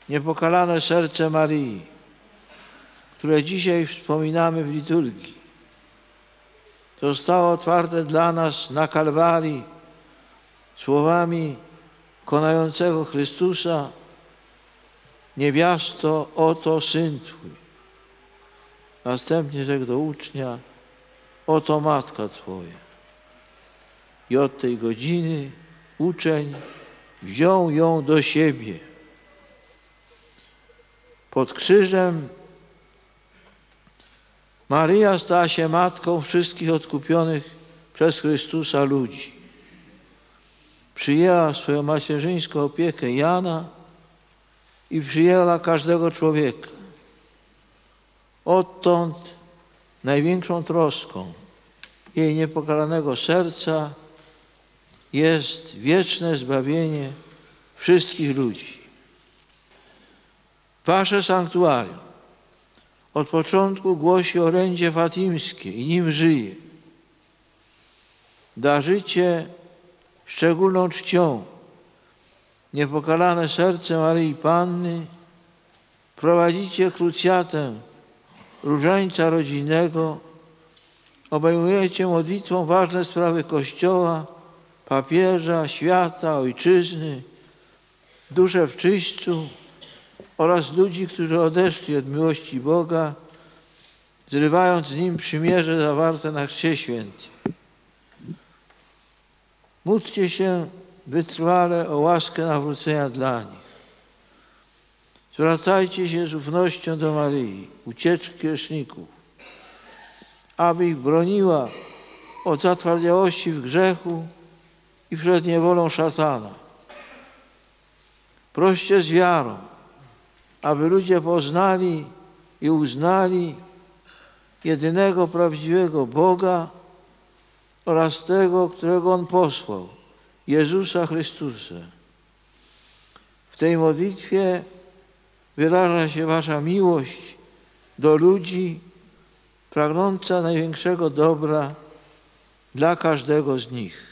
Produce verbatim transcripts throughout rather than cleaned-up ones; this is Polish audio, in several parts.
Niepokalane serce Maryi, które dzisiaj wspominamy w liturgii, zostało otwarte dla nas na Kalwarii słowami konającego Chrystusa: niewiasto, oto Syn Twój. Następnie rzekł do ucznia: oto Matka Twoja. I od tej godziny uczeń wziął ją do siebie. Pod krzyżem Maryja stała się matką wszystkich odkupionych przez Chrystusa ludzi. Przyjęła swoją macierzyńską opiekę Jana i przyjęła każdego człowieka. Odtąd największą troską jej niepokalanego serca jest wieczne zbawienie wszystkich ludzi. Wasze sanktuarium od początku głosi orędzie fatimskie i nim żyje. Darzycie szczególną czcią niepokalane serce Maryi Panny, prowadzicie krucjatę różańca rodzinnego, obejmujecie modlitwą ważne sprawy Kościoła, papieża, świata, ojczyzny, dusze w czyśćcu oraz ludzi, którzy odeszli od miłości Boga, zrywając z Nim przymierze zawarte na Chrzcie Świętym. Módlcie się wytrwale o łaskę nawrócenia dla nich. Zwracajcie się z ufnością do Maryi, ucieczki grzeszników, aby ich broniła od zatwardziałości w grzechu i przed niewolą szatana. Proście z wiarą, aby ludzie poznali i uznali jedynego prawdziwego Boga oraz tego, którego On posłał, Jezusa Chrystusa. W tej modlitwie wyraża się wasza miłość do ludzi, pragnąca największego dobra dla każdego z nich.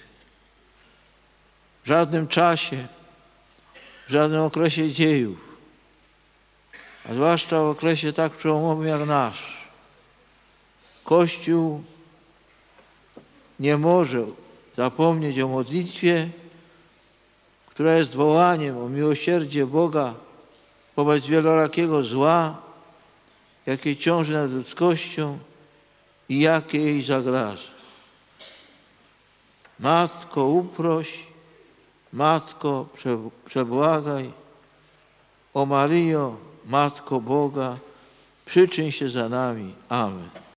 W żadnym czasie, w żadnym okresie dziejów, a zwłaszcza w okresie tak przełomowym jak nasz, Kościół nie może zapomnieć o modlitwie, która jest wołaniem o miłosierdzie Boga wobec wielorakiego zła, jakie ciąży nad ludzkością i jakie jej zagraża. Matko, uproś, Matko, przebłagaj, o Maryjo, Matko Boga, przyczyń się za nami. Amen.